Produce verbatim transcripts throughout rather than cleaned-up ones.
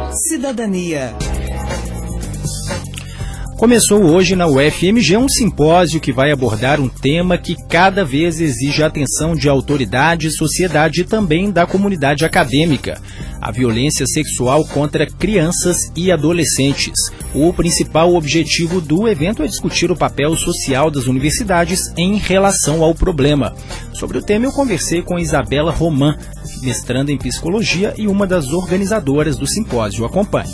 Cidadania. Começou hoje na U F M G um simpósio que vai abordar um tema que cada vez exige a atenção de autoridade, sociedade e também da comunidade acadêmica: a violência sexual contra crianças e adolescentes. O principal objetivo do evento é discutir o papel social das universidades em relação ao problema. Sobre o tema, eu conversei com Isabela Roman, mestranda em psicologia e uma das organizadoras do simpósio. Acompanhe.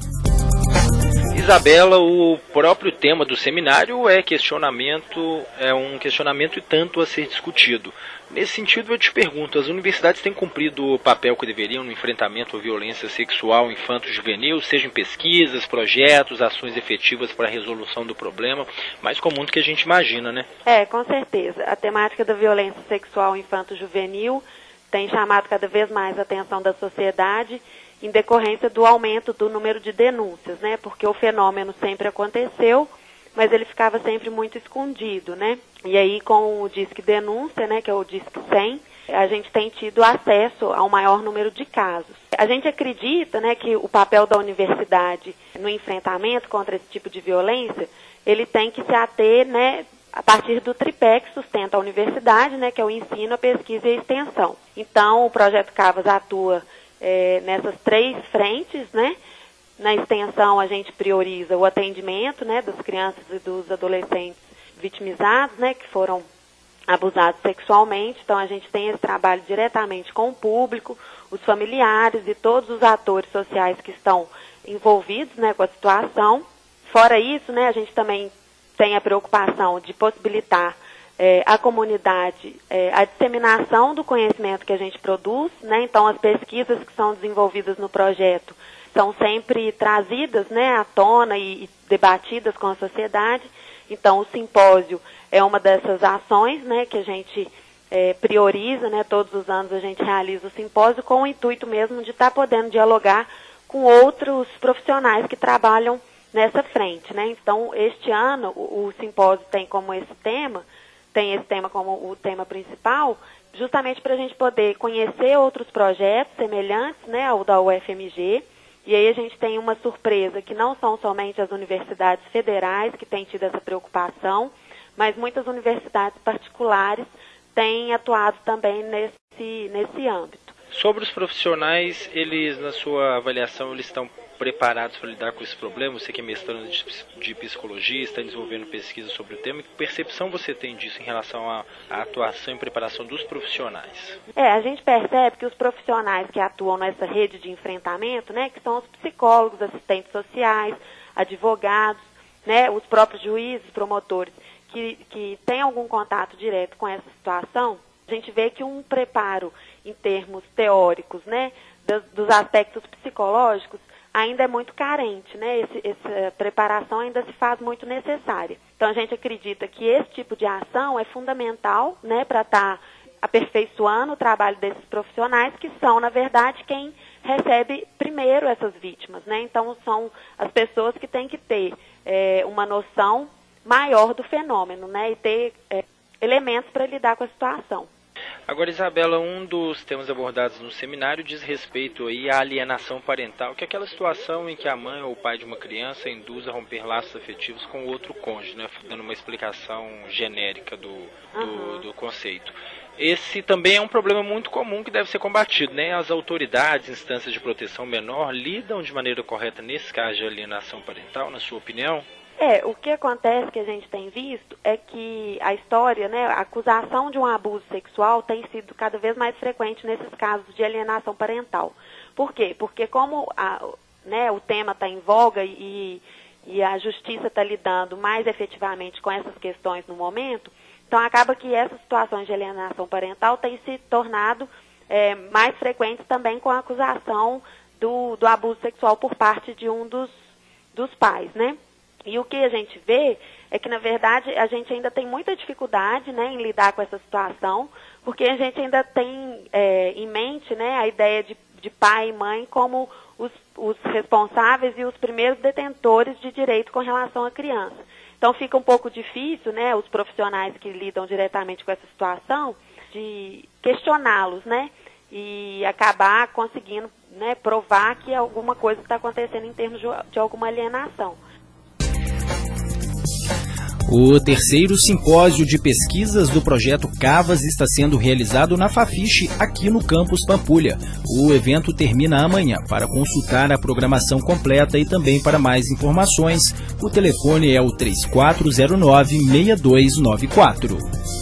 Isabela, o próprio tema do seminário é questionamento, é um questionamento e tanto a ser discutido. Nesse sentido, eu te pergunto, as universidades têm cumprido o papel que deveriam no enfrentamento à violência sexual infanto-juvenil, seja em pesquisas, projetos, ações efetivas para a resolução do problema, mais comum do que a gente imagina, né? É, com certeza. A temática da violência sexual infanto-juvenil tem chamado cada vez mais a atenção da sociedade, em decorrência do aumento do número de denúncias, né? Porque o fenômeno sempre aconteceu, mas ele ficava sempre muito escondido, né? E aí, com o Disque Denúncia, né, que é o Disque cem, a gente tem tido acesso ao maior número de casos. A gente acredita, né, que o papel da universidade no enfrentamento contra esse tipo de violência, ele tem que se ater, né, a partir do tripé que sustenta a universidade, né, que é o ensino, a pesquisa e a extensão. Então, o Projeto Cavas atua É, nessas três frentes, né? Na extensão, a gente prioriza o atendimento, né, das crianças e dos adolescentes vitimizados, né, que foram abusados sexualmente. Então, a gente tem esse trabalho diretamente com o público, os familiares e todos os atores sociais que estão envolvidos, né, com a situação. Fora isso, né, a gente também tem a preocupação de possibilitar É, a comunidade, é, a disseminação do conhecimento que a gente produz, né? Então, as pesquisas que são desenvolvidas no projeto são sempre trazidas, né, à tona e, e debatidas com a sociedade. Então, o simpósio é uma dessas ações, né, que a gente é, prioriza, né? Todos os anos a gente realiza o simpósio com o intuito mesmo de estar tá podendo dialogar com outros profissionais que trabalham nessa frente, né? Então, este ano, o, o simpósio tem como esse tema tem esse tema como o tema principal, justamente para a gente poder conhecer outros projetos semelhantes, né, ao da U F M G, e aí a gente tem uma surpresa que não são somente as universidades federais que têm tido essa preocupação, mas muitas universidades particulares têm atuado também nesse, nesse âmbito. Sobre os profissionais, eles, na sua avaliação, eles estão preparados para lidar com esse problema? Você que é mestrando de, de psicologia, está desenvolvendo pesquisa sobre o tema, que percepção você tem disso em relação à, à atuação e preparação dos profissionais? É, a gente percebe que os profissionais que atuam nessa rede de enfrentamento, né, que são os psicólogos, assistentes sociais, advogados, né, os próprios juízes, promotores, que, que têm algum contato direto com essa situação, a gente vê que um preparo em termos teóricos, né, dos, dos aspectos psicológicos, ainda é muito carente, né? Esse, essa preparação ainda se faz muito necessária. Então, a gente acredita que esse tipo de ação é fundamental, né, para estar tá aperfeiçoando o trabalho desses profissionais, que são, na verdade, quem recebe primeiro essas vítimas, né? Então, são as pessoas que têm que ter é, uma noção maior do fenômeno, né, e ter é, elementos para lidar com a situação. Agora, Isabela, um dos temas abordados no seminário diz respeito aí à alienação parental, que é aquela situação em que a mãe ou o pai de uma criança induz a romper laços afetivos com o outro cônjuge, né, dando uma explicação genérica do, do, uhum. do conceito. Esse também é um problema muito comum que deve ser combatido, né? As autoridades, instâncias de proteção menor, lidam de maneira correta nesse caso de alienação parental, na sua opinião? É, o que acontece, que a gente tem visto, é que a história, né, a acusação de um abuso sexual tem sido cada vez mais frequente nesses casos de alienação parental. Por quê? Porque como a, né, o tema está em voga e, e a justiça está lidando mais efetivamente com essas questões no momento, então acaba que essas situações de alienação parental têm se tornado é, mais frequentes também com a acusação do, do abuso sexual por parte de um dos, dos pais, né? E o que a gente vê é que, na verdade, a gente ainda tem muita dificuldade, né, em lidar com essa situação, porque a gente ainda tem é, em mente, né, a ideia de, de pai e mãe como os, os responsáveis e os primeiros detentores de direito com relação à criança. Então fica um pouco difícil, né, os profissionais que lidam diretamente com essa situação, de questioná-los, né, e acabar conseguindo, né, provar que alguma coisa está acontecendo em termos de, de alguma alienação. O terceiro simpósio de pesquisas do projeto Cavas está sendo realizado na Fafiche, aqui no campus Pampulha. O evento termina amanhã. Para consultar a programação completa e também para mais informações, o telefone é o três quatro zero nove, seis dois nove quatro.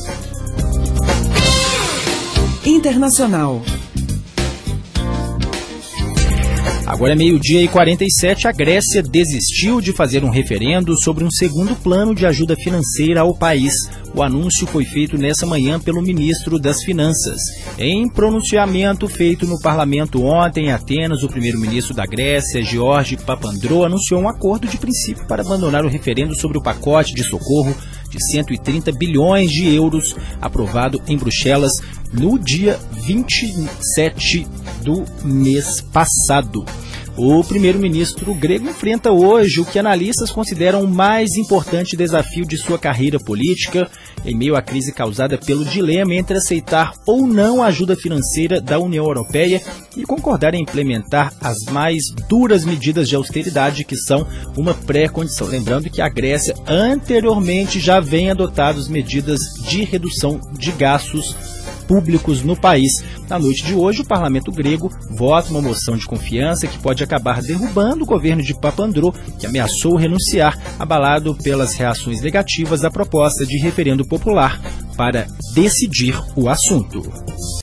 Internacional. Agora é meio-dia e quarenta e sete, a Grécia desistiu de fazer um referendo sobre um segundo plano de ajuda financeira ao país. O anúncio foi feito nessa manhã pelo ministro das Finanças. Em pronunciamento feito no parlamento ontem em Atenas, o primeiro-ministro da Grécia, George Papandreou, anunciou um acordo de princípio para abandonar o referendo sobre o pacote de socorro de cento e trinta bilhões de euros, aprovado em Bruxelas no dia vinte e sete do mês passado. O primeiro-ministro grego enfrenta hoje o que analistas consideram o mais importante desafio de sua carreira política, em meio à crise causada pelo dilema entre aceitar ou não a ajuda financeira da União Europeia e concordar em implementar as mais duras medidas de austeridade, que são uma pré-condição. Lembrando que a Grécia anteriormente já vem adotando medidas de redução de gastos públicos no país. Na noite de hoje, o parlamento grego vota uma moção de confiança que pode acabar derrubando o governo de Papandreou, que ameaçou renunciar, abalado pelas reações negativas à proposta de referendo popular para decidir o assunto.